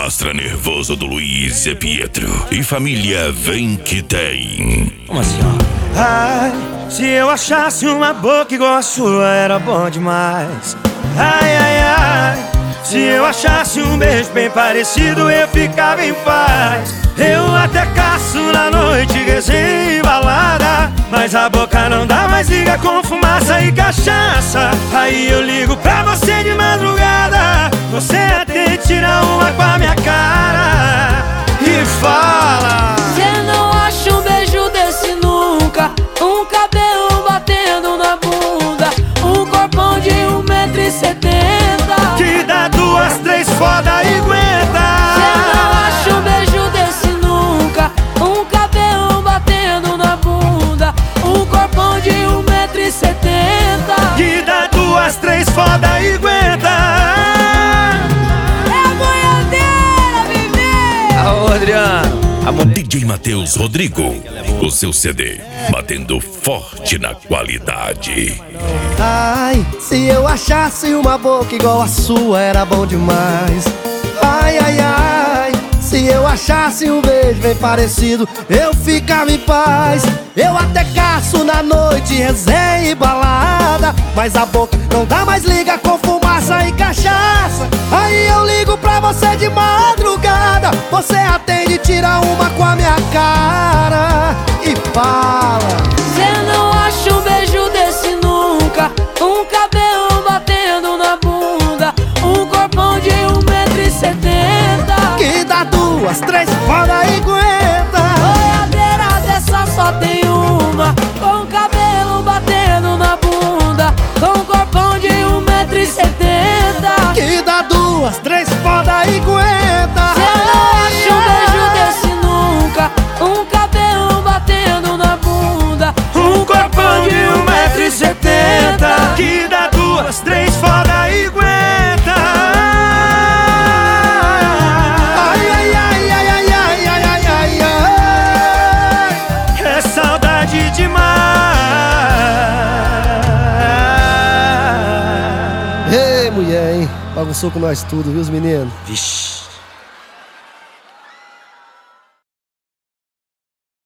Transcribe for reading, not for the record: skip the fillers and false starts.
Mostra nervoso do Luiz e Pietro. E família vem que tem. Como assim, ó? Ai, se eu achasse uma boca igual a sua, era bom demais. Ai, ai, ai, se eu achasse um beijo bem parecido, eu ficava em paz. Eu até caço na noite, resenha e balada, mas a boca não dá mais liga com fumaça e cachaça. Aí eu ligo pra você de madrugada, você até tira uma com a minha cara e fala: cê não acha um beijo desse nunca, um cabelo batendo na bunda, um corpão de 1,70 m, que dá 2, 3 foda e aguenta. cê não acha um beijo desse nunca, um cabelo batendo na bunda, um corpão de 1,70 m, Que dá 2, 3 foda e aguenta. é a boiadeira, bebê! Alô, Adriano. DJ Matheus Rodrigo, o seu CD, batendo forte na qualidade. Ai, se eu achasse uma boca igual a sua, era bom demais. Ai, ai, ai, se eu achasse um beijo bem parecido, eu ficava em paz. Eu até caço na noite, resenha e balada, mas a boca não dá mais liga com fumaça e cachaça. Aí eu ligo pra você de madrugada, você atende, tira uma com a minha cara e fala: cê não acha um beijo desse nunca, um cabelo batendo na bunda, um corpão de 1,70 m, que dá 2, 3 foda e aguenta. boiadeira dessa só tem uma, com cabelo batendo na bunda, com corpão de 1,70 m, Que dá 2, 3 foda e aguenta. cê não acha um beijo desse nunca, um cabelo batendo na bunda, Um corpão de 1,70 m, que dá 2, 3 foda e aguenta. Ai, ai, ai, ai, ai, ai, ai, ai, ai, ai. É saudade demais. Ei, mulher, hein? Bagunçou com nós tudo, viu, os meninos? Vixe.